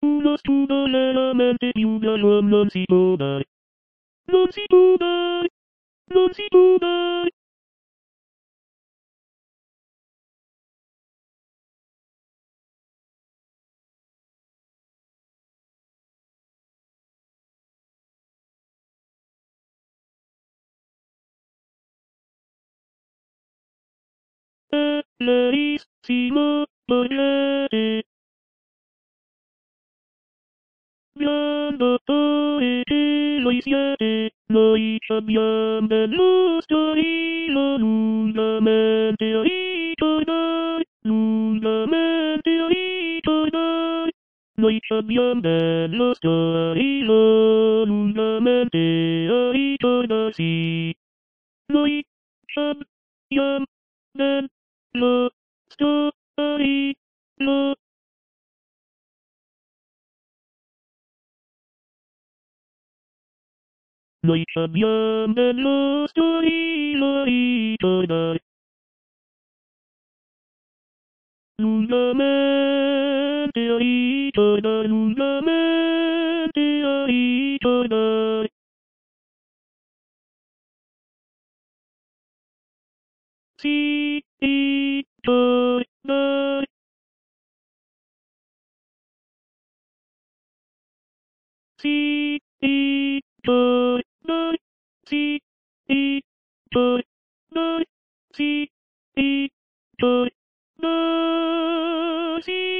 Uno studo veramente più dall'uomo non si può dare. Non si può dare. Non si può dare. Bellissimo potere. Grande poete voi siete, noi abbiamo dello storilo lungamente a ricordare, lungamente a ricordare. Noi abbiamo dello storilo lungamente a ricordarsi. Noi abbiamo dello storilo. Noi abbiamo dello storilo ricordare. Lungamente a ricordare, lungamente a ricordare. Sì, ricordare. Sì, ricordare. Sì, ricordare. Sì, ricordare. Sì.